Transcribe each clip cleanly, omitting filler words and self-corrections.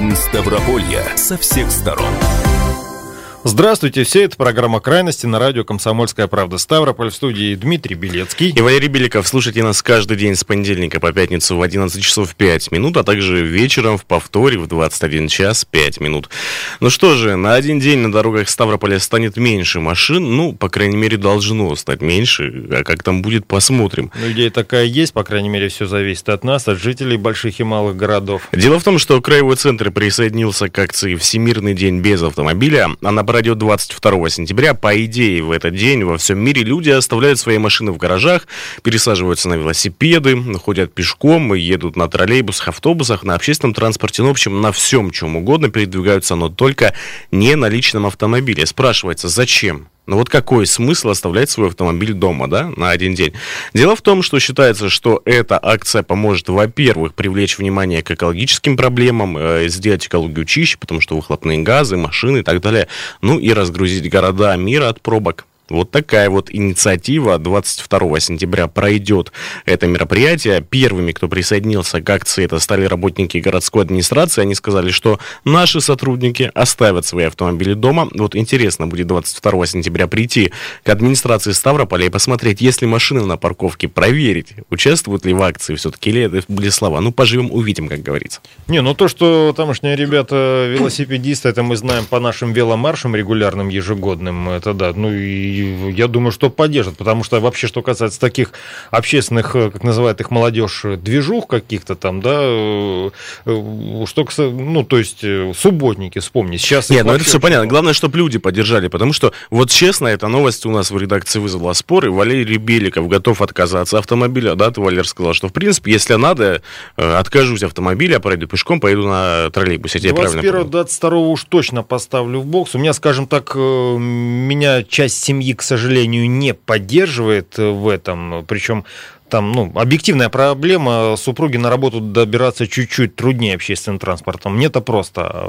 Жизнь Ставрополья со всех сторон. Здравствуйте, все, это программа «Крайности» на радио «Комсомольская правда». Ставрополь, в студии Дмитрий Белецкий. И Валерий Беликов. Слушайте нас каждый день с понедельника по пятницу в 11 часов 5 минут, а также вечером в повторе в 21 час 5 минут. Ну что же, на один день на дорогах Ставрополя станет меньше машин, ну, по крайней мере, должно стать меньше, а как там будет, посмотрим. Ну, идея такая есть, по крайней мере, все зависит от нас, от жителей больших и малых городов. Дело в том, что Краевой центр присоединился к акции «Всемирный день без автомобиля». Она пройдет 22 сентября. По идее, в этот день во всем мире люди оставляют свои машины в гаражах, пересаживаются на велосипеды, ходят пешком, едут на троллейбусах, автобусах, на общественном транспорте, ну, в общем, на всем, чем угодно передвигаются, но только не на личном автомобиле. Спрашивается, зачем? Ну вот какой смысл оставлять свой автомобиль дома, да, на один день? Дело в том, что считается, что эта акция поможет, во-первых, привлечь внимание к экологическим проблемам, сделать экологию чище, потому что выхлопные газы, машины и так далее, ну и разгрузить города мира от пробок. Вот такая вот инициатива. 22 сентября пройдет это мероприятие. Первыми, кто присоединился к акции, это стали работники городской администрации. Они сказали, что наши сотрудники оставят свои автомобили дома. Вот интересно будет 22 сентября прийти к администрации Ставрополя и посмотреть, есть ли машины на парковке, проверить, участвуют ли в акции все-таки, или это были слова. Ну, поживем, увидим, как говорится. Не, ну то, что тамошние ребята велосипедисты, это мы знаем по нашим веломаршам регулярным, ежегодным, это да, ну и я думаю, что поддержат, потому что вообще, что касается таких общественных, как называют их молодежь, движух каких-то там, да, что, ну, то есть субботники, вспомни. Сейчас нет, ну это все понятно. Главное, чтобы люди поддержали, потому что, вот честно, эта новость у нас в редакции вызвала спор, и Валерий Беликов готов отказаться от автомобиля, да, ты, Валер, сказал, что, в принципе, если надо, откажусь от автомобиля, пройду пешком, поеду на троллейбусе. 21-22 уж точно поставлю в бокс. У меня, скажем так, меня часть семьи, к сожалению, не поддерживает в этом, причем там, ну, объективная проблема, супруги на работу добираться чуть-чуть труднее общественным транспортом. Мне-то просто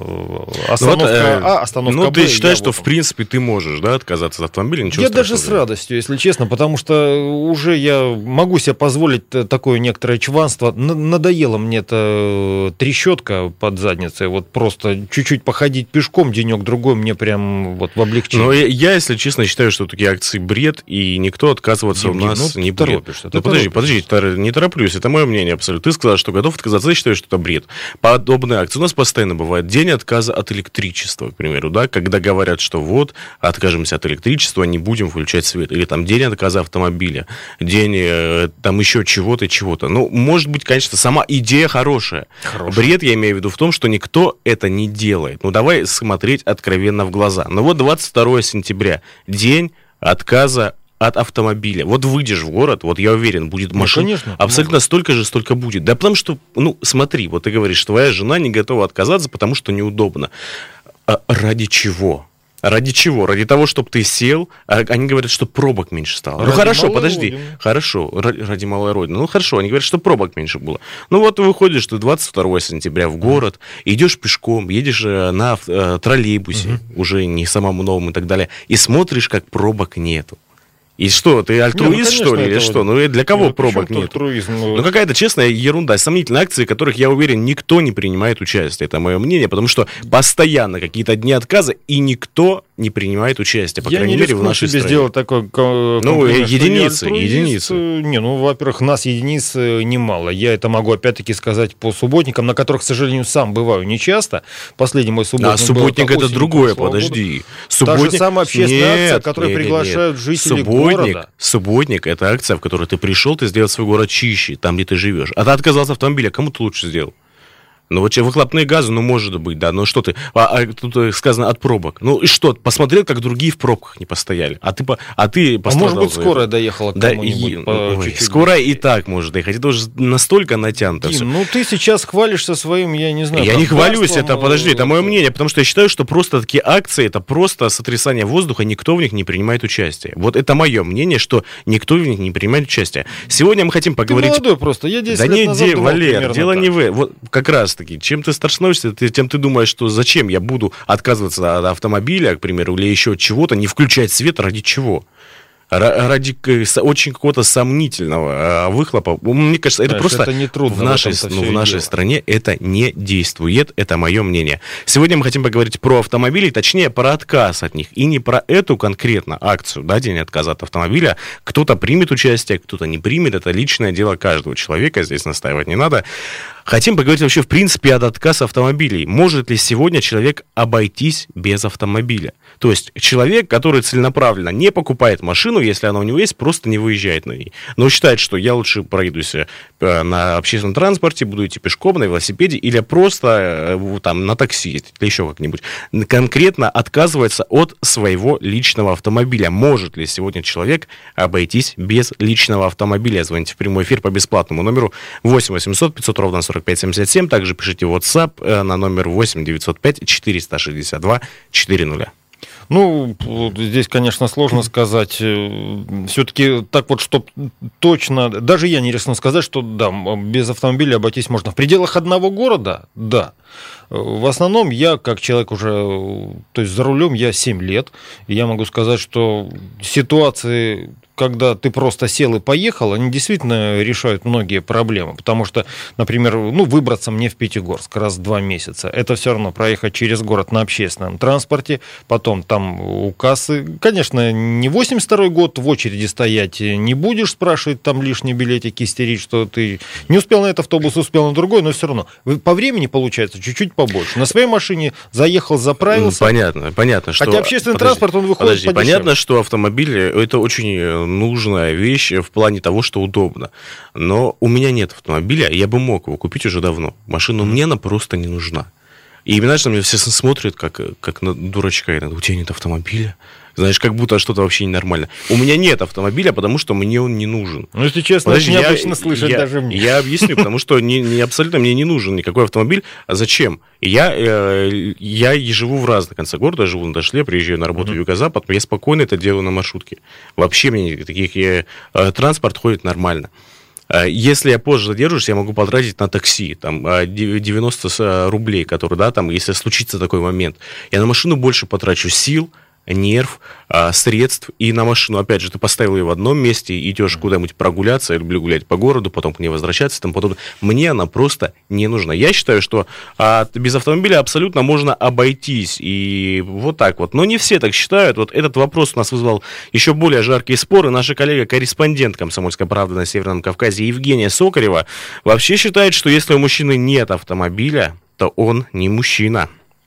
остановка остановка ну, ты считаешь, что, в принципе, ты можешь, да, отказаться от автомобиля? Ничего я даже с радостью, если честно, потому что уже я могу себе позволить такое некоторое чванство. Надоело мне эта трещотка под задницей. Вот просто чуть-чуть походить пешком денек-другой мне прям вот в облегчение. Но я, если честно, считаю, что такие акции бред, и никто отказываться у нас не будет. Ну, подожди, не тороплюсь, это мое мнение абсолютно. Ты сказал, что готов отказаться, я считаю, что это бред. Подобные акции у нас постоянно бывают. День отказа от электричества, к примеру, да, когда говорят, что вот, откажемся от электричества, не будем включать свет. Или там день отказа автомобиля, день там еще чего-то, чего-то. Ну, может быть, конечно, сама идея хорошая. Бред, я имею в виду, в том, что никто это не делает. Ну, давай смотреть откровенно в глаза. Ну, вот 22 сентября, день отказа от автомобиля. Вот выйдешь в город, вот я уверен, будет машин, конечно, абсолютно столько же, столько будет. Да потому что, ну, смотри, вот ты говоришь, твоя жена не готова отказаться, потому что неудобно. А ради чего? Ради чего? Ради того, чтобы ты сел, а они говорят, что пробок меньше стало. Ну хорошо, подожди. Родины. Хорошо, ради малой родины. Ну хорошо, они говорят, что пробок меньше было. Ну вот выходишь ты 22 сентября в город, идешь пешком, едешь на троллейбусе, уже не самому новому и так далее, и смотришь, как пробок нету. И что, ты альтруист, что ли, или что? Ну, для кого пробок нет? Ну, какая-то честная ерунда, сомнительные акции, в которых, я уверен, никто не принимает участие. Это мое мнение, потому что постоянно какие-то дни отказа, и никто не принимает участие, по крайней мере, в нашей стране. Сделать такой единицы. Не, ну, во-первых, нас единиц немало. Я это могу, опять-таки, сказать по субботникам, на которых, к сожалению, сам бываю нечасто. Последний мой субботник. А субботник это другое, подожди. Та же самая общественная акция, которая приглашают жителей города. Субботник – это акция, в которой ты пришел, ты сделал свой город чище, там, где ты живешь. А ты отказался от автомобиля, кому ты лучше сделал? Ну, вот выхлопные газы, ну, может быть, да, но что ты, тут сказано от пробок. Ну, и что, посмотрел, как другие в пробках не постояли, а ты пострадал. Может быть, скорая доехала к кому-нибудь. Скорая и так может доехать, это уже настолько натянуто. Дим, ну, ты сейчас хвалишься своим, я не знаю. Я не хвалюсь, подожди, это мое мнение, потому что я считаю, что просто такие акции, это просто сотрясание воздуха, никто в них не принимает участие. Вот это мое мнение, что никто в них не принимает участие. Сегодня мы хотим поговорить... Ты молодой просто, я 10 лет назад думал Валер, дело не в... Вот как раз чем ты старше становишься, тем ты думаешь, что зачем я буду отказываться от автомобиля, к примеру, или еще от чего-то, не включать свет, ради чего? ради очень какого-то сомнительного выхлопа. Мне кажется, это просто это не трудно, в нашей стране это не действует. Это мое мнение. Сегодня мы хотим поговорить про автомобили, точнее, про отказ от них. И не про эту конкретно акцию, да, день отказа от автомобиля. Кто-то примет участие, кто-то не примет. Это личное дело каждого человека. Здесь настаивать не надо. Хотим поговорить вообще, в принципе, от отказа автомобилей. Может ли сегодня человек обойтись без автомобиля? То есть человек, который целенаправленно не покупает машину, если она у него есть, просто не выезжает на ней. Но считает, что я лучше пройдусь на общественном транспорте, буду идти пешком, на велосипеде, или просто там на такси ездить, или еще как-нибудь. Конкретно отказывается от своего личного автомобиля. Может ли сегодня человек обойтись без личного автомобиля? Звоните в прямой эфир по бесплатному номеру 8 800 500 ровно 45 77. Также пишите в WhatsApp на номер 8 905 462 400. Ну, здесь, конечно, сложно сказать. Все-таки так вот, чтобы точно... Даже я не рискну сказать, что да, без автомобиля обойтись можно. В пределах одного города, да. В основном я, как человек уже, то есть за рулем я 7 лет, и я могу сказать, что ситуации, когда ты просто сел и поехал, они действительно решают многие проблемы. Потому что, например, выбраться мне в Пятигорск раз в 2 месяца, это все равно проехать через город на общественном транспорте, потом там у кассы. Конечно, не 82-й год, в очереди стоять не будешь, спрашивать там лишние билетики, истерить, что ты не успел на этот автобус, успел на другой, но все равно. По времени получается чуть-чуть побольше. На своей машине заехал, заправился. Понятно, что... Хотя общественный транспорт, он выходит подешевле. Понятно, что автомобиль — это очень нужная вещь в плане того, что удобно. Но у меня нет автомобиля, я бы мог его купить уже давно. Машина мне она просто не нужна. И именно что на меня все смотрят, как на дурачка. У тебя нет автомобиля? Знаешь, как будто что-то вообще ненормально. У меня нет автомобиля, потому что мне он не нужен. Ну, если честно, это необычно слышать даже мне. Я объясню, потому что абсолютно мне не нужен никакой автомобиль. А зачем? Я живу в разных концах города, живу на Дошле, приезжаю на работу в Юго-Запад, но я спокойно это делаю на маршрутке. Вообще мне транспорт ходит нормально. Если я позже задержусь, я могу потратить на такси, там, 90 рублей, которые, да, там, если случится такой момент. Я на машину больше потрачу сил, нерв, средств и на машину. Опять же, ты поставил ее в одном месте, идешь куда-нибудь прогуляться, я люблю гулять по городу, потом к ней возвращаться и тому подобное. Мне она просто не нужна. Я считаю, что без автомобиля абсолютно можно обойтись. И вот так вот. Но не все так считают. Вот этот вопрос у нас вызвал еще более жаркие споры. Наша коллега-корреспондент «Комсомольской правды» на Северном Кавказе Евгения Сокарева вообще считает, что если у мужчины нет автомобиля, то он не мужчина.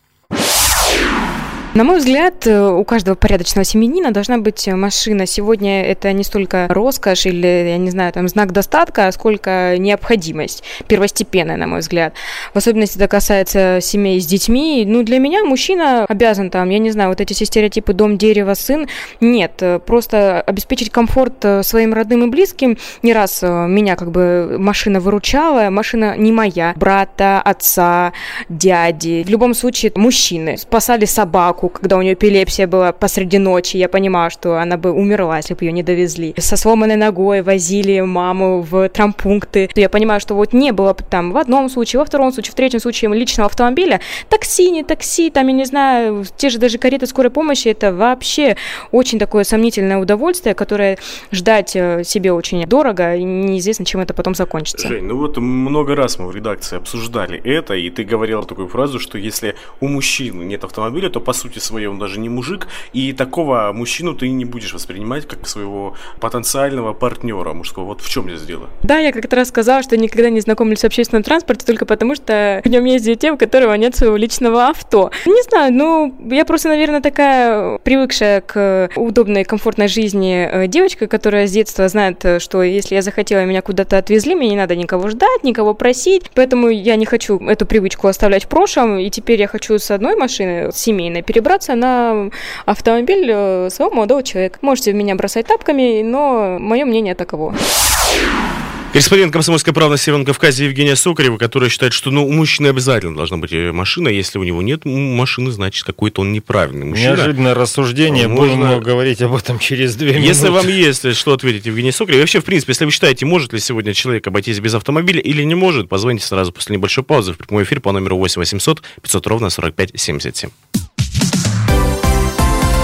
На мой взгляд, у каждого порядочного семьянина должна быть машина. Сегодня это не столько роскошь или, я не знаю, там, знак достатка, сколько необходимость, первостепенная, на мой взгляд. В особенности это касается семей с детьми. Для меня мужчина обязан, там, я не знаю, вот эти все стереотипы «дом, дерево, сын». Нет, просто обеспечить комфорт своим родным и близким. Не раз меня машина выручала, машина не моя, брата, отца, дяди. В любом случае, мужчины спасали собаку, когда у нее эпилепсия была посреди ночи, я понимала, что она бы умерла, если бы ее не довезли. Со сломанной ногой возили маму в травмпункты. Я понимаю, что вот не было там в одном случае, во втором случае, в третьем случае личного автомобиля. Такси, не такси, там, я не знаю, те же даже кареты скорой помощи, это вообще очень такое сомнительное удовольствие, которое ждать себе очень дорого, и неизвестно, чем это потом закончится. Жень, много раз мы в редакции обсуждали это, и ты говорила такую фразу, что если у мужчины нет автомобиля, то по сути своей он даже не мужик, и такого мужчину ты не будешь воспринимать как своего потенциального партнера мужского. Вот в чем здесь дело? Да, я как-то раз сказала, что никогда не знакомлюсь с общественным транспортом только потому, что в нем ездят те, у которого нет своего личного авто. Не знаю, я просто, наверное, такая привыкшая к удобной, комфортной жизни девочка, которая с детства знает, что если я захотела, меня куда-то отвезли, мне не надо никого ждать, никого просить, поэтому я не хочу эту привычку оставлять в прошлом, и теперь я хочу с одной машины, семейной, перебраться на автомобиль своего молодого человека. Можете меня бросать тапками, но мое мнение таково. Корреспондент «Комсомольской правды» на Северном Кавказе Евгения Сокарева, которая считает, что у мужчины обязательно должна быть машина. Если у него нет машины, значит, какой-то он неправильный мужчина. Неожиданное рассуждение. Будем говорить об этом через 2 минуты. Если вам есть что ответить Евгений Сокарев, вообще, в принципе, если вы считаете, может ли сегодня человек обойтись без автомобиля или не может, позвоните сразу после небольшой паузы в прямой эфир по номеру 8 800 500 ровно 45 77.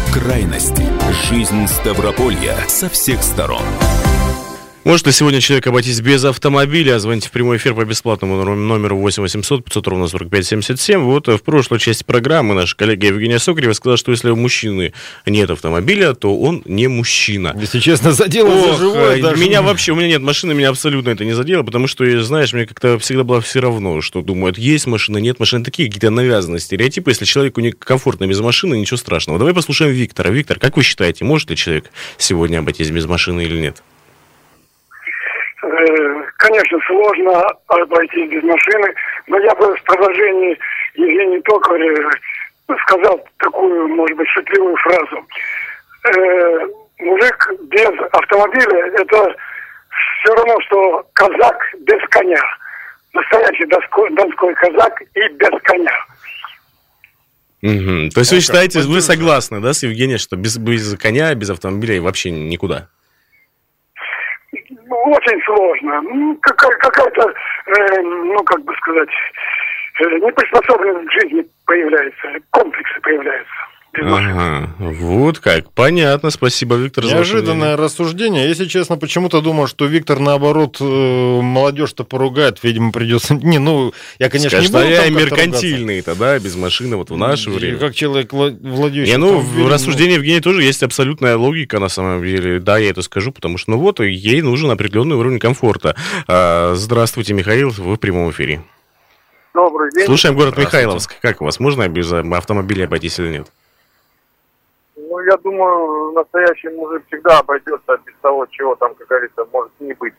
Крайности. Жизнь Ставрополья со всех сторон. Может ли сегодня человек обойтись без автомобиля? Звоните в прямой эфир по бесплатному номеру 8 800 500 ровно 45 77. Вот в прошлой части программы наша коллега Евгения Сокарева сказала, что если у мужчины нет автомобиля, то он не мужчина. Если честно, задело за живое. Меня вообще, у меня нет машины, меня абсолютно это не задело, потому что, знаешь, мне как-то всегда было все равно, что думают, есть машина, нет машины. Такие какие-то навязанные стереотипы. Если человеку некомфортно без машины, ничего страшного. Давай послушаем Виктора. Виктор, как вы считаете, может ли человек сегодня обойтись без машины или нет? Конечно, сложно обойтись без машины, но я бы в продолжении Евгении Токаревой сказал такую, может быть, шутливую фразу. Мужик без автомобиля – это все равно, что казак без коня. Настоящий донской казак и без коня. Угу. То есть вы считаете, вы согласны, да, с Евгением, что без коня, без автомобиля и вообще никуда? Очень сложно. Какая-то, как бы сказать, неприспособленность к жизни появляется, комплексы появляются. Ага, вот как. Понятно, спасибо, Виктор. Неожиданное рассуждение. Если честно, почему-то думал, что Виктор, наоборот, молодежь-то поругает. Видимо, придется... Я, конечно, не буду там меркантильные-то, да, без машины вот в наше время. Как человек, владеющий... в рассуждении Евгения тоже есть абсолютная логика, на самом деле. Да, я это скажу, потому что, ей нужен определенный уровень комфорта. Здравствуйте, Михаил, вы в прямом эфире. Добрый день. Слушаем город Михайловск. Как у вас? Можно без автомобиля обойтись или нет? Я думаю, настоящий мужик всегда обойдется без того, чего там, как говорится, может не быть.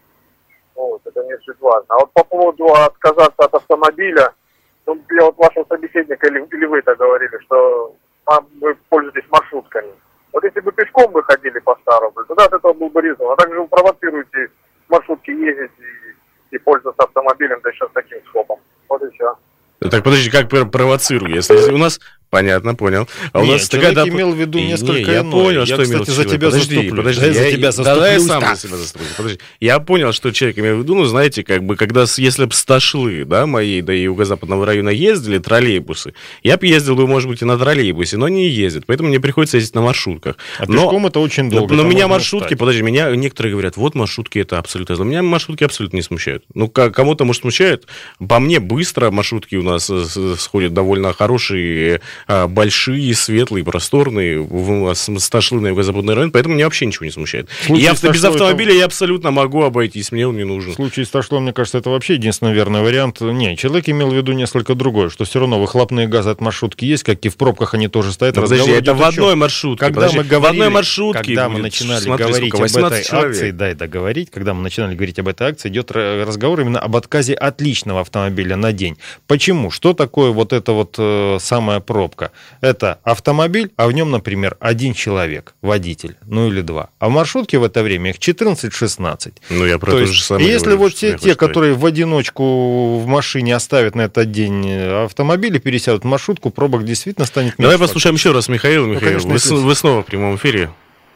Это не суть важно. А вот по поводу отказаться от автомобиля, я вот вашего собеседника или вы это говорили, что вы пользуетесь маршрутками. Вот если бы пешком вы ходили по Ставрополю, тогда от этого был бы резон. А также вы провоцируете маршрутки ездить и пользоваться автомобилем, да еще с таким скопом. Вот и все. Так, подожди, как провоцирую? Если у нас... Понятно, понял. А у нас человек имел в виду несколько я понял, что имел в виду. За тебя заступлю. Подожди, я за тебя заступлюсь. Да, я сам за себя заступлюсь. Подожди. Я понял, что человек имел в виду, знаете, когда, если бы с Ташлы, да, моей, да и Юго-Западного района ездили троллейбусы, я бы ездил, может быть, и на троллейбусе, но они не ездят, поэтому мне приходится ездить на маршрутках. А пешком это очень долго. Но меня маршрутки, меня некоторые говорят, вот маршрутки это абсолютно зло. Меня маршрутки абсолютно не смущают. Кому-то, может, смущают. По мне, быстро маршрутки у нас сходят довольно хорошие, большие, светлые, просторные, с Ташлы на Юго-Западный район, поэтому меня вообще ничего не смущает. Без автомобиля я абсолютно могу обойтись, мне он не нужен. В случае с Ташлой, мне кажется, это вообще единственный верный вариант. Не, человек имел в виду несколько другое, что все равно выхлопные газы от маршрутки есть, как и в пробках они тоже стоят. Подожди, это в одной маршрутке. Когда мы начинали говорить об этой акции, дай договорить, когда мы начинали говорить об этой акции, идет разговор именно об отказе от личного автомобиля на день. Почему? Что такое вот эта самая пробка? Это автомобиль, а в нем, например, один человек, водитель, или два. А в маршрутке в это время их 14-16. Я про то же самое если говорю, вот те, которые в одиночку в машине оставят на этот день автомобиль и пересядут в маршрутку, пробок действительно станет меньше. Давай послушаем еще раз Михаила. Михаил, вы снова в прямом эфире.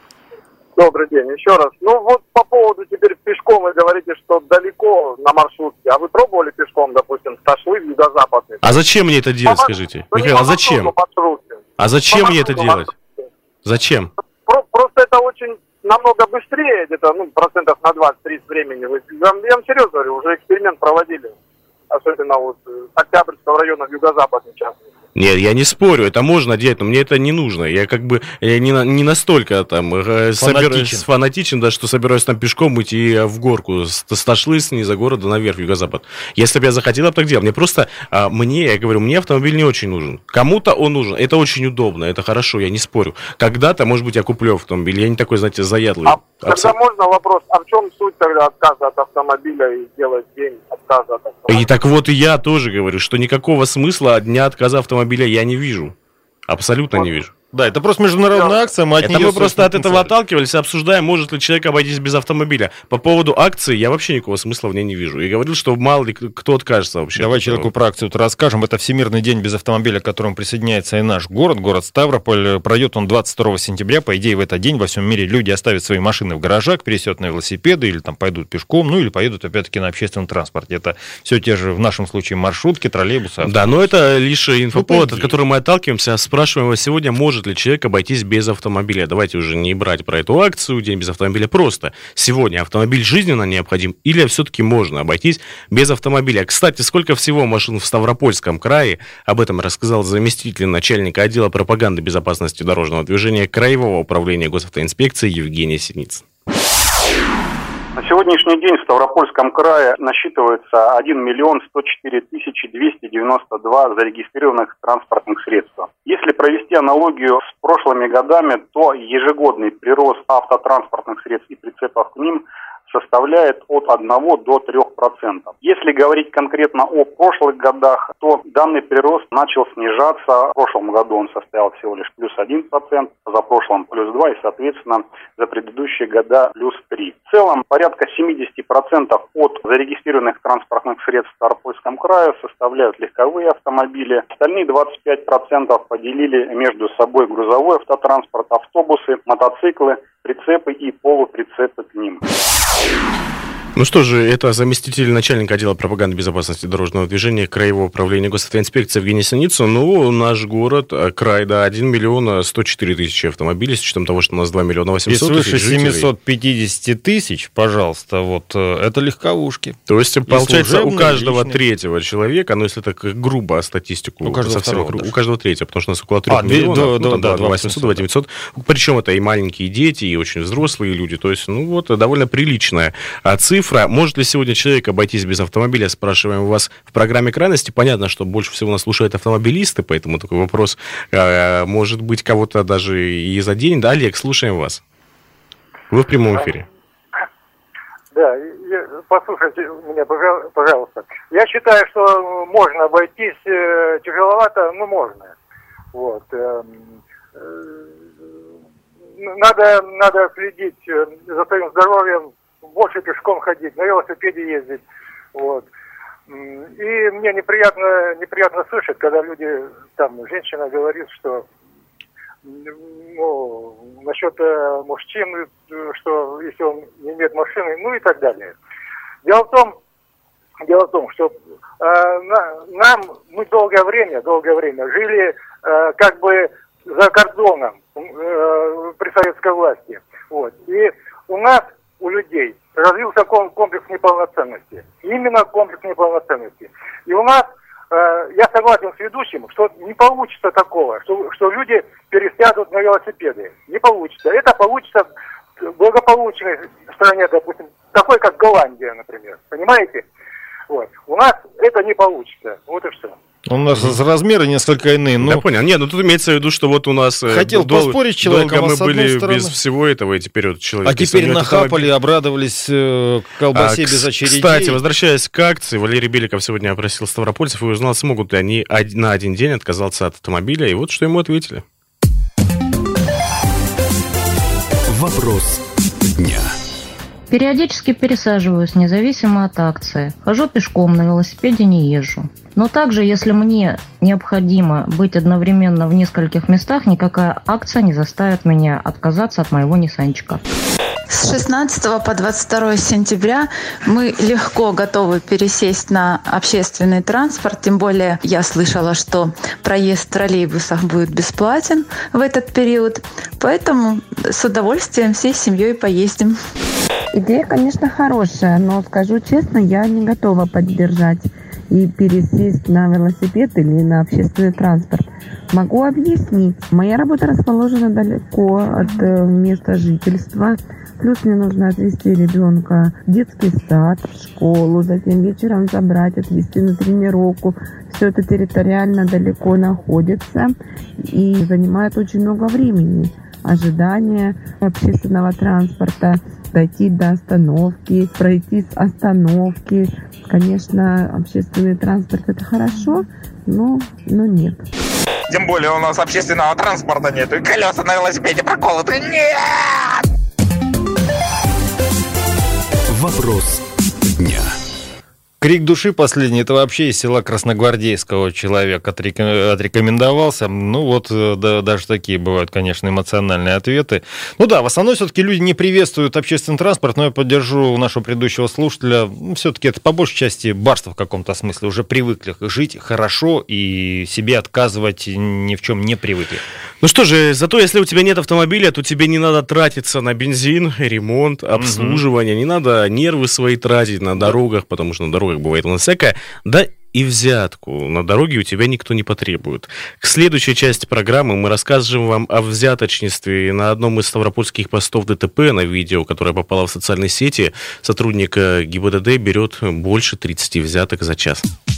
Добрый день, еще раз. По поводу теперь пешком вы говорите, что далеко на маршрутке. А вы пробовали пешком, допустим, с Ташлы в Юго-Западный? А зачем мне это делать, скажите? Михаил, а зачем? А зачем мне это делать? Зачем? Просто это очень намного быстрее, где-то процентов на 20-30 времени. Я вам серьезно говорю, уже эксперимент проводили. Особенно Октябрьского района в Юго-Западной частности. Нет, я не спорю, это можно делать, но мне это не нужно. Я не настолько фанатичен, да, что собираюсь там пешком идти в горку с Ташлы, снизу города наверх, в Юго-Запад. Если бы я захотел, я бы так делал. Мне автомобиль не очень нужен. Кому-то он нужен, это очень удобно, это хорошо, я не спорю. Когда-то, может быть, я куплю автомобиль, я не такой, знаете, заядлый. Тогда можно вопрос, а в чем суть тогда отказа от автомобиля и делать день отказа от автомобиля? И так вот и я тоже говорю, что никакого смысла от дня отказа автомобиля я не вижу. Абсолютно не вижу. Да, это просто международная акция. Мы просто от этого отталкивались, обсуждаем, может ли человек обойтись без автомобиля. По поводу акции я вообще никакого смысла в ней не вижу. И говорил, что мало ли кто откажется вообще. Давай человеку про акцию-то расскажем. Это Всемирный день без автомобиля, к которому присоединяется и наш город Ставрополь. Пройдет он 22 сентября. По идее, в этот день во всем мире люди оставят свои машины в гаражах, пересядут на велосипеды или там пойдут пешком, или поедут опять-таки на общественном транспорте. Это все те же, в нашем случае, маршрутки, троллейбусы. Да, но это лишь инфоповод, от которого мы отталкиваемся. Спрашиваем его сегодня, может может ли человек обойтись без автомобиля? Давайте уже не брать про эту акцию «День без автомобиля». Просто сегодня автомобиль жизненно необходим или все-таки можно обойтись без автомобиля? Кстати, сколько всего машин в Ставропольском крае? Об этом рассказал заместитель начальника отдела пропаганды безопасности дорожного движения Краевого управления госавтоинспекции Евгений Синицын. На сегодняшний день в Ставропольском крае насчитывается 1 104 292 зарегистрированных транспортных средств. Если провести аналогию с прошлыми годами, то ежегодный прирост автотранспортных средств и прицепов к ним составляет от 1 до 3%. Если говорить конкретно о прошлых годах, то данный прирост начал снижаться. В прошлом году он составил всего лишь плюс 1%, за прошлым плюс 2% и, соответственно, за предыдущие года плюс 3%. В целом, порядка 70% от зарегистрированных транспортных средств в Ставропольском крае составляют легковые автомобили. Остальные 25% поделили между собой грузовой автотранспорт, автобусы, мотоциклы, прицепы и полуприцепы к ним. Ну что же, это заместитель начальника отдела пропаганды безопасности дорожного движения Краевого управления госавтоинспекции Евгений Синицын. Ну, наш город, край, да, 1 104 000 автомобилей, с учетом того, что у нас 2 800 000 жителей. И свыше 750 000, пожалуйста, вот, это легковушки. То есть, получается, у каждого третьего человека, ну, если так грубо статистику... У каждого третьего, потому что у нас около 3 миллионов, 2 800, 2 900. Причем это и маленькие дети, и очень взрослые люди. То есть, ну, вот, довольно приличная цифра. Может ли сегодня человек обойтись без автомобиля, спрашиваем у вас в программе «Крайности». Понятно, что больше всего нас слушают автомобилисты, поэтому такой вопрос, может быть, кого-то даже и заденет. Да, Олег, слушаем вас. Вы в прямом эфире. Да, послушайте меня, пожалуйста. Я считаю, что можно обойтись тяжеловато, но можно. Вот. Надо следить за своим здоровьем, больше пешком ходить, на велосипеде ездить, вот. И мне неприятно слышать, когда люди, там, женщина говорит, что, ну, насчет мужчин, что если он не имеет машины, ну и так далее. Дело в том, что мы долгое время жили как бы за кордоном при советской власти, вот. И у людей развился комплекс неполноценности. Именно комплекс неполноценности. И у нас, я согласен с ведущим, что не получится такого, что люди пересядут на велосипеды. Не получится. Это получится в благополучной стране, допустим, такой, как Голландия, например. Понимаете? Вот. У нас это не получится. Вот и все. У нас размеры несколько иные. Я понял. Нет, ну тут имеется в виду, что вот у нас... Хотел поспорить с человеком, долго мы были без всего этого, и теперь вот человек... А теперь нахапали, обрадовались колбасе без очередей. Кстати, возвращаясь к акции, Валерий Беликов сегодня опросил ставропольцев и узнал, смогут ли они на один день отказаться от автомобиля. И вот что ему ответили. Вопрос дня. Периодически пересаживаюсь, независимо от акции. Хожу пешком, на велосипеде не езжу. Но также, если мне необходимо быть одновременно в нескольких местах, никакая акция не заставит меня отказаться от моего ниссанчика. С 16 по 22 сентября мы легко готовы пересесть на общественный транспорт. Тем более я слышала, что проезд в троллейбусах будет бесплатен в этот период. Поэтому с удовольствием всей семьей поездим. Идея, конечно, хорошая, но, скажу честно, я не готова поддержать и пересесть на велосипед или на общественный транспорт. Могу объяснить. Моя работа расположена далеко от места жительства. Плюс мне нужно отвезти ребенка в детский сад, в школу, затем вечером забрать, отвезти на тренировку. Все это территориально далеко находится и занимает очень много времени. Ожидание общественного транспорта, дойти до остановки, пройти с остановки. Конечно, общественный транспорт – это хорошо, но нет. Тем более у нас общественного транспорта нет, и колеса на велосипеде проколоты. Нет! Вопрос дня. Крик души последний, это вообще из села Красногвардейского человек отрекомендовался. Ну вот, да, даже такие бывают, конечно, эмоциональные ответы. Ну да, в основном все-таки люди не приветствуют общественный транспорт, но я поддержу нашего предыдущего слушателя. Все-таки это по большей части барство в каком-то смысле. Уже привыкли жить хорошо и себе отказывать ни в чем не привыкли. Ну что же, зато если у тебя нет автомобиля, то тебе не надо тратиться на бензин, ремонт, обслуживание, не надо нервы свои тратить на дорогах, потому что на дорогах бывает у нас всякое, да и взятку на дороге у тебя никто не потребует. К следующей части программы мы расскажем вам о взяточничестве. На одном из ставропольских постов ДТП на видео, которое попало в социальные сети, сотрудник ГИБДД берет больше 30 взяток за час.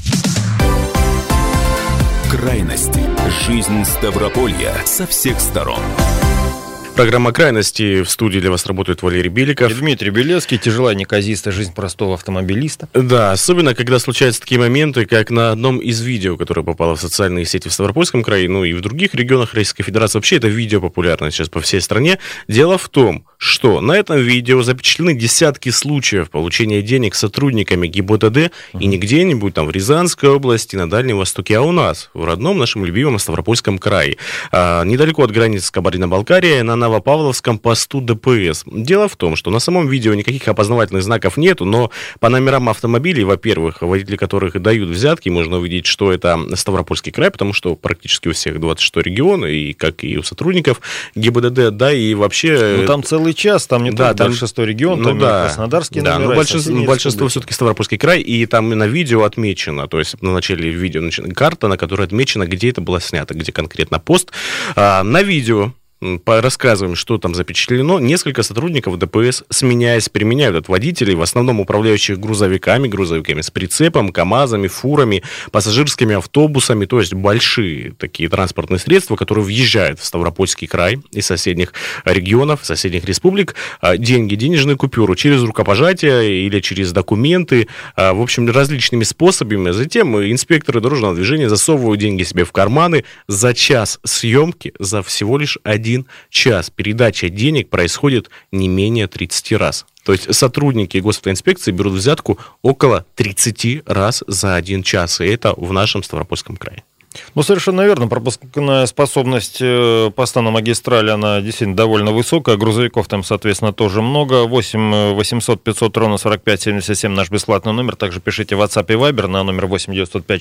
Крайности. Жизнь Ставрополья со всех сторон. Программа «Крайности». В студии для вас работает Валерий Беликов. И Дмитрий Белецкий. Тяжелая, неказистая жизнь простого автомобилиста. Да, особенно, когда случаются такие моменты, как на одном из видео, которое попало в социальные сети в Ставропольском крае, ну и в других регионах Российской Федерации. Вообще, это видео популярно сейчас по всей стране. Дело в том, что на этом видео запечатлены десятки случаев получения денег сотрудниками ГИБДД и не где-нибудь там в Рязанской области, на Дальнем Востоке, а у нас, в родном нашем любимом Ставропольском крае. Недалеко от границы с Кабардино-Балкарией, на Новопавловском посту ДПС. Дело в том, что на самом видео никаких опознавательных знаков нету, но по номерам автомобилей, во-первых, водители которых дают взятки, можно увидеть, что это Ставропольский край, потому что практически у всех 26 региона, и как и у сотрудников ГИБДД, да, и вообще... Ну, там целый час, там не только 26 регион, там и Краснодарский номера. Да, но большинство все-таки Ставропольский край, и там на видео отмечено, то есть на начале видео карта, на которой отмечено, где это было снято, где конкретно пост. На видео рассказываем, что там запечатлено. Несколько сотрудников ДПС, сменяясь, применяют от водителей, в основном управляющих грузовиками с прицепом, КАМАЗами, фурами, пассажирскими автобусами, то есть большие такие транспортные средства, которые въезжают в Ставропольский край из соседних регионов, соседних республик, деньги, денежные купюры через рукопожатие или через документы, в общем, различными способами. Затем инспекторы дорожного движения засовывают деньги себе в карманы за час съемки, за всего лишь 1 час. Передача денег происходит не менее 30 раз. То есть сотрудники госавтоинспекции берут взятку около 30 раз за 1 час. И это в нашем Ставропольском крае. Ну, совершенно верно. Пропускная способность поста на магистрали, она действительно довольно высокая. Грузовиков там, соответственно, тоже много. 8 800 500 ровно 45 77 наш бесплатный номер. Также пишите в WhatsApp и Viber на номер 8 905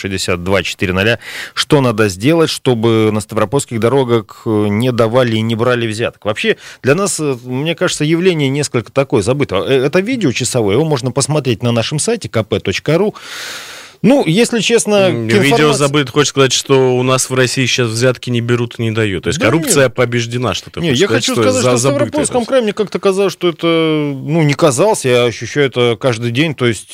462 400. Что надо сделать, чтобы на ставропольских дорогах не давали и не брали взяток? Вообще, для нас, мне кажется, явление несколько такое забыто. Это видео часовое, его можно посмотреть на нашем сайте kp.ru. Ну, если честно... Видео забыт, хочешь сказать, что у нас в России сейчас взятки не берут и не дают. То есть коррупция побеждена, что ты хочешь сказать? Я хочу сказать, что в Ставропольском крае мне как-то казалось, что это... Ну, не казалось, я ощущаю это каждый день. То есть...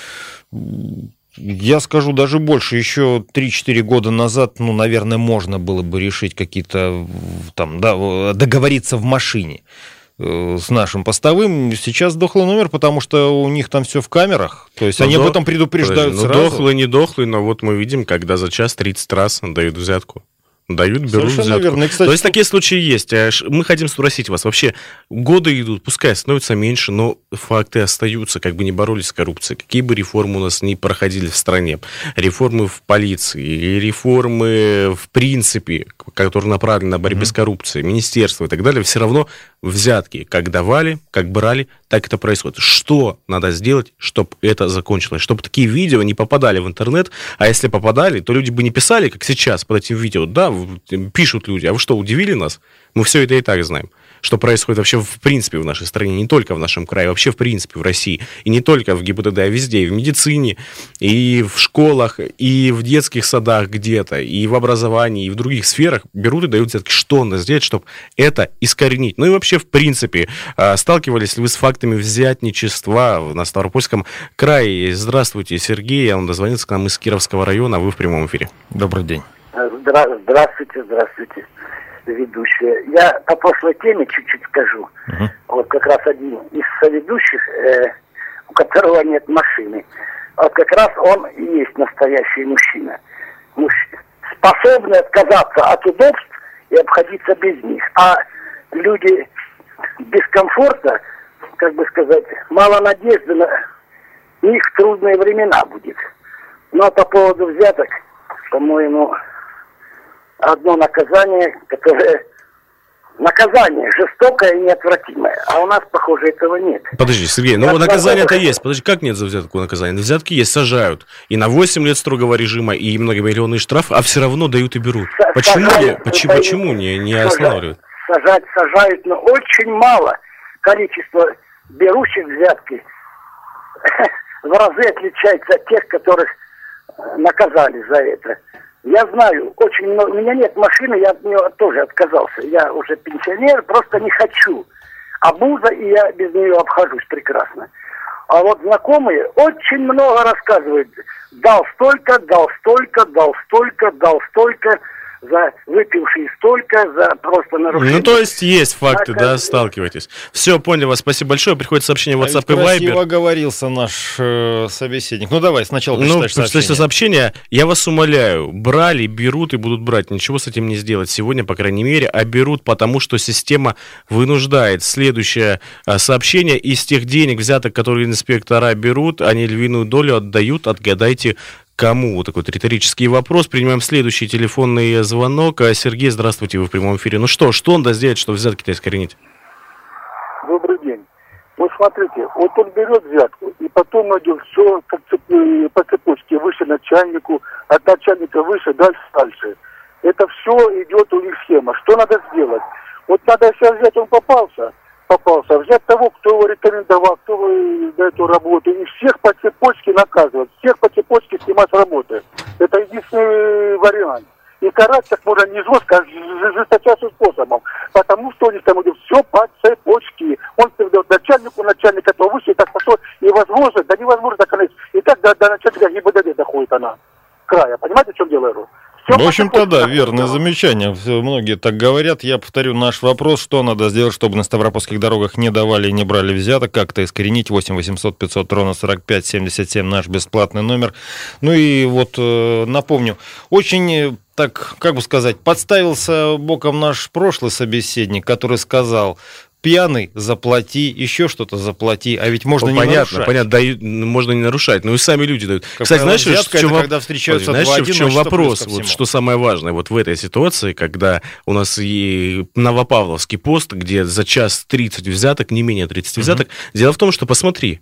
Я скажу даже больше, еще 3-4 года назад, ну, наверное, можно было бы решить какие-то... там, да, договориться в машине с нашим постовым. Сейчас дохлый номер, потому что у них там все в камерах. То есть они об этом предупреждают сразу. Дохлый, не дохлый, но вот мы видим, когда за час 30 раз дают взятку. Берут совершенно взятку. Верно. И, кстати, то есть такие случаи есть. Мы хотим спросить вас, вообще годы идут, пускай становится меньше, но факты остаются, как бы не боролись с коррупцией. Какие бы реформы у нас ни проходили в стране, реформы в полиции, реформы в принципе, которые направлены на борьбу с коррупцией, министерство и так далее, все равно взятки как давали, как брали, так это происходит. Что надо сделать, чтобы это закончилось? Чтобы такие видео не попадали в интернет, а если попадали, то люди бы не писали, как сейчас под этим видео, да, пишут люди, а вы что, удивили нас? Мы все это и так знаем. Что происходит вообще в принципе в нашей стране, не только в нашем крае, вообще в принципе в России. И не только в ГИБДД, а везде, и в медицине, и в школах, и в детских садах где-то, и в образовании, и в других сферах берут и дают взятки. Что надо сделать, чтобы это искоренить? Ну и вообще, в принципе, сталкивались ли вы с фактами взятничества на Ставропольском крае? Здравствуйте, Сергей, он дозвонился к нам из Кировского района, вы в прямом эфире. Добрый день. Здравствуйте, ведущие. Я по прошлой теме чуть-чуть скажу. Вот как раз один из соведущих, у которого нет машины. Вот как раз он и есть настоящий мужчина. Способный отказаться от удобств и обходиться без них. А люди без комфорта, как бы сказать, мало надежды у них трудные времена будет. Но по поводу взяток, по-моему, одно наказание, которое... Наказание жестокое и неотвратимое. А у нас, похоже, этого нет. Подожди, Сергей, ну наказание-то есть. Подожди, как нет за взятку наказания? Взятки есть, сажают. И на 8 лет строгого режима, и многомиллионные штрафы, а все равно дают и берут. Почему не останавливают? Сажают, но очень мало количество берущих взятки в разы отличается от тех, которых наказали за это. Я знаю, очень много, у меня нет машины, я от нее тоже отказался. Я уже пенсионер, просто не хочу. Обуза, и я без нее обхожусь прекрасно. А вот знакомые очень много рассказывают. Дал столько, за выпившие столько, за просто нарушение. Ну, то есть факты, да, сталкиваетесь. Все, понял вас, спасибо большое. Приходит сообщение в WhatsApp и Viber. Красиво оговорился наш собеседник. Ну, давай сначала прочитай сообщение. Я вас умоляю, брали, берут и будут брать. Ничего с этим не сделать сегодня, по крайней мере, а берут, потому что система вынуждает. Следующее сообщение. Из тех денег, взяток, которые инспектора берут, они львиную долю отдают. Отгадайте, кому? Вот такой риторический вопрос. Принимаем следующий телефонный звонок. Сергей, здравствуйте, вы в прямом эфире. Ну что надо сделать, чтобы взятки-то искоренить? Добрый день. Вот смотрите, вот он берет взятку, и потом идет все как по цепочке, выше начальнику, от начальника выше, дальше. Это все идет у них схема. Что надо сделать? Вот надо сейчас взять, он попался, взять того, кто его рекомендовал, кто за эту работу, и всех по цепочке наказывать, всех по цепочке снимать с работы. Это единственный вариант. И карать как можно не жестко, а жесточайшим способом. Потому что у них там идет все по цепочке. Он передает начальнику, начальника то выше, и так пошло. Невозможно, невозможно доконать. И так до начальника ГИБДД доходит она. Края. Понимаете, в чем дело, Ру? В общем-то, да, верное замечание. Многие так говорят. Я повторю наш вопрос. Что надо сделать, чтобы на ставропольских дорогах не давали и не брали взяток? Как-то искоренить? 8 800 500 ровно 45 77 наш бесплатный номер. Ну и вот напомню, очень, так, как бы сказать, подставился боком наш прошлый собеседник, который сказал: пьяный, заплати, еще что-то заплати, а ведь можно не нарушать. Понятно, можно не нарушать, но и сами люди дают. Как кстати, знаешь, когда встречаются в чем вопрос, вот, что самое важное вот в этой ситуации, когда у нас и Новопавловский пост, где за час 30 взяток, не менее 30 взяток, дело в том, что посмотри,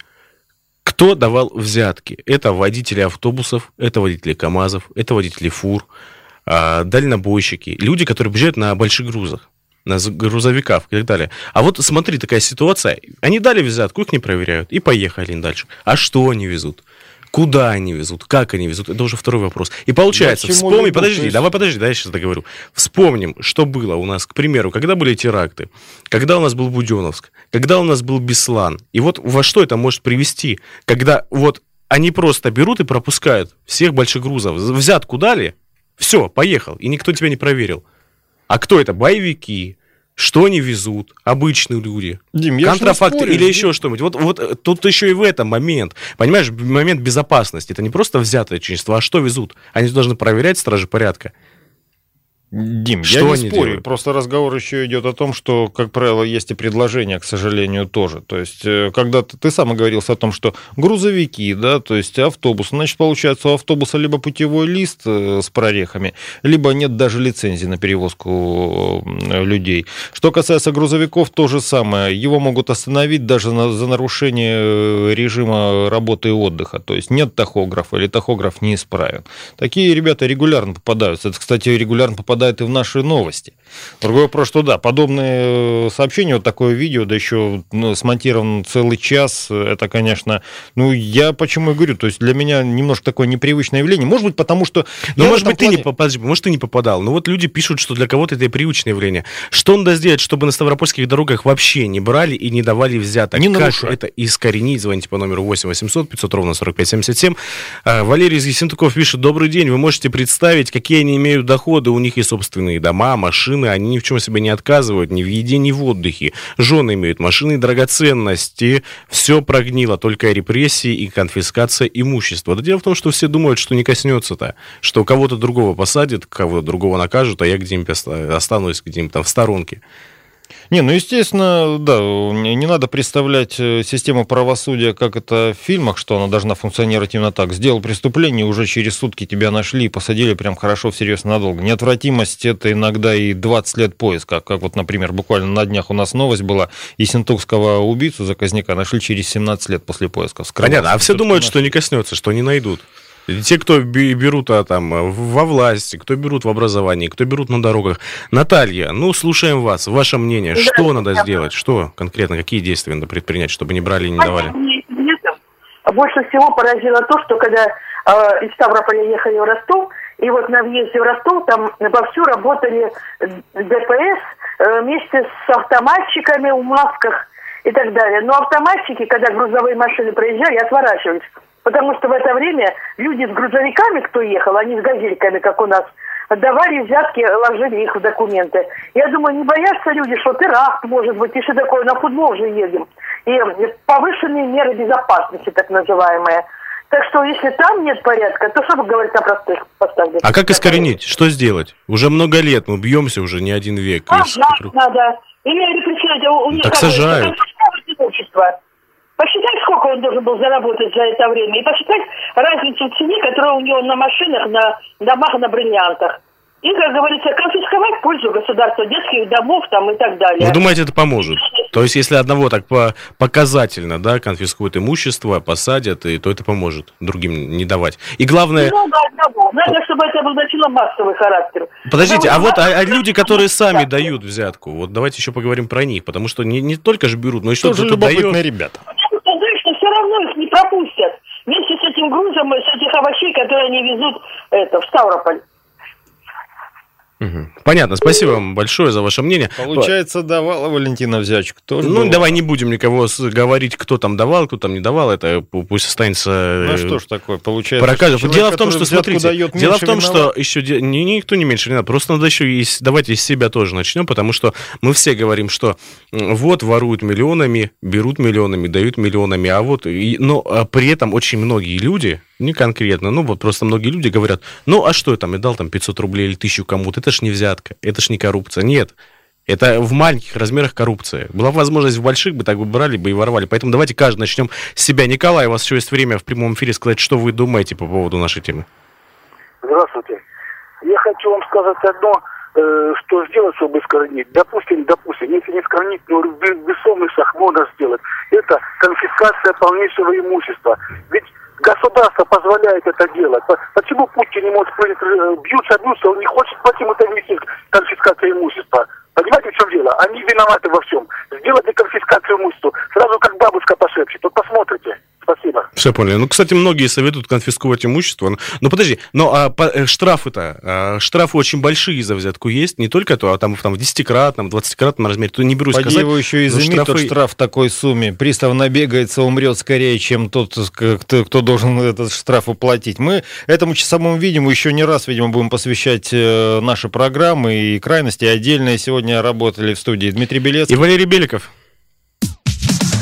кто давал взятки. Это водители автобусов, это водители КАМАЗов, это водители фур, дальнобойщики, люди, которые приезжают на больших грузах, на грузовиках и так далее. А вот смотри, такая ситуация. Они дали взятку, их не проверяют, и поехали дальше. А что они везут? Куда они везут? Как они везут? Это уже второй вопрос. И получается, вспомни, подожди, я сейчас договорю. Вспомним, что было у нас, к примеру, когда были теракты, когда у нас был Буденновск, когда у нас был Беслан. И вот во что это может привести? Когда вот они просто берут и пропускают всех больших грузов. Взятку дали, все, поехал, и никто тебя не проверил. А кто это? Боевики. Что они везут? Обычные люди. Дим, контрафакты или еще что-нибудь. Вот тут еще и в этом момент. Понимаешь, момент безопасности. Это не просто взяточничество, а что везут? Они должны проверять, стражи порядка. Дим, я не спорю, делают? Просто разговор еще идет о том, что, как правило, есть и предложения, к сожалению, тоже. То есть, когда ты сам оговорился о том, что грузовики, да, то есть автобус, значит, получается, у автобуса либо путевой лист с прорехами, либо нет даже лицензии на перевозку людей. Что касается грузовиков, то же самое. Его могут остановить даже за нарушение режима работы и отдыха. То есть, нет тахографа или тахограф неисправен. Такие ребята регулярно попадаются. Это, кстати, регулярно попадают и в наши новости. Другой вопрос, что да, подобные сообщения, вот такое видео, да еще смонтирован целый час, это, конечно, я почему и говорю, то есть для меня немножко такое непривычное явление, может быть, потому что... может быть, ты не попадал, но вот люди пишут, что для кого-то это привычное явление. Что надо сделать, чтобы на ставропольских дорогах вообще не брали и не давали взяток? Не как нарушать. Это искоренить? Звоните по номеру 8 800 500 ровно 45 77. Валерий из Ессентуков пишет: добрый день, вы можете представить, какие они имеют доходы, у них есть собственные дома, машины, они ни в чем себе не отказывают, ни в еде, ни в отдыхе. Жены имеют машины, драгоценности, все прогнило, только репрессии и конфискация имущества. Да дело в том, что все думают, что не коснется-то, что кого-то другого посадят, кого-то другого накажут, а я где-нибудь останусь где-нибудь там в сторонке. Не, ну, естественно, да, не надо представлять систему правосудия, как это в фильмах, что она должна функционировать именно так. Сделал преступление, уже через сутки тебя нашли и посадили прям хорошо, всерьез, надолго. Неотвратимость — это иногда и 20 лет поиска. Как вот, например, буквально на днях у нас новость была, Ессентукского убийцу, заказника, нашли через 17 лет после поиска. Понятно, а все думают, что не коснется, что не найдут. Те, кто берут там во власти, кто берут в образовании, кто берут на дорогах. Наталья, ну, слушаем вас. Ваше мнение, что надо сделать? Что конкретно, какие действия надо предпринять, чтобы не брали и не давали? Больше всего поразило то, что когда из Ставрополя ехали в Ростов, и вот на въезде в Ростов там вовсю работали ДПС вместе с автоматчиками в масках и так далее. Но автоматчики, когда грузовые машины проезжали, отворачивались. Потому что в это время люди с грузовиками, кто ехал, они с газельками, как у нас, давали взятки, ложили их в документы. Я думаю, не боятся люди, что теракт может быть, и что такое, на футбол же едем. И повышенные меры безопасности, так называемые. Так что, если там нет порядка, то что говорить о простых поставках? А как искоренить? Что сделать? Уже много лет мы бьемся, уже не один век. Надо. Или у них так сажают. Посчитать, сколько он должен был заработать за это время, и посчитать разницу в цене, которая у него на машинах, на домах, на бриллиантах. И, как говорится, конфисковать в пользу государства, детских домов там и так далее. Вы думаете, это поможет? То есть, если одного так показательно, да, конфискуют имущество, посадят, и то это поможет другим не давать. И главное... Ну, да, одного. Надо, чтобы это был начало массовый характер. Подождите, а вот люди, которые сами дают взятку, вот давайте еще поговорим про них, потому что не только же берут, но и что-то дают. Любопытные ребята. Что все равно их не пропустят. Вместе с этим грузом, с этих овощей, которые они везут в Ставрополь. Понятно, спасибо вам большое за ваше мнение. Получается, давала Валентина взяточку тоже. Ну, давай не будем никого говорить, кто там давал, кто там не давал, это пусть останется... Ну, что ж такое, получается, человек, дело в том, что, смотрите, дело в том, что еще никто не меньше не надо, просто надо еще, давайте из себя тоже начнем, потому что мы все говорим, что вот воруют миллионами, берут миллионами, дают миллионами, а вот, но при этом очень многие люди, не конкретно, ну вот просто многие люди говорят, ну а что я там, я дал там 500 рублей или 1000 кому-то, это ж не взятка, это ж не коррупция. Нет, это в маленьких размерах коррупция. Была возможность в больших, бы так бы брали бы и воровали. Поэтому давайте каждый начнем с себя. Николай, у вас еще есть время в прямом эфире сказать, что вы думаете по поводу нашей темы. Здравствуйте. Я хочу вам сказать одно, что сделать, чтобы искоренить. Допустим, если не искоренить, но в весомых шаг можно сделать. Это конфискация полнейшего имущества. Ведь государство позволяет это делать. Почему Путин не может принять, бьются, он не хочет, почему это вместе конфискация имущества? Понимаете, в чем дело? Они виноваты во всем. Сделайте конфискацию имущества. Сразу как бабушка пошепчет. Вот посмотрите. Спасибо. Все поняли. Ну, кстати, многие советуют конфисковать имущество. Ну, подожди, но штрафы-то, штрафы очень большие за взятку есть, не только то, а там в 10-кратном, 20-кратном размере, то не берусь сказать. Поди его еще изымить, тот штраф в такой сумме. Пристав набегается, умрет скорее, чем тот, кто должен этот штраф уплатить. Мы этому самому, видимо, еще не раз, видимо, будем посвящать наши программы и крайности. Отдельно сегодня работали в студии Дмитрий Белецкий и Валерий Беликов.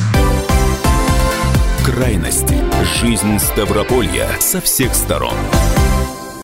Крайности. Жизнь Ставрополья со всех сторон.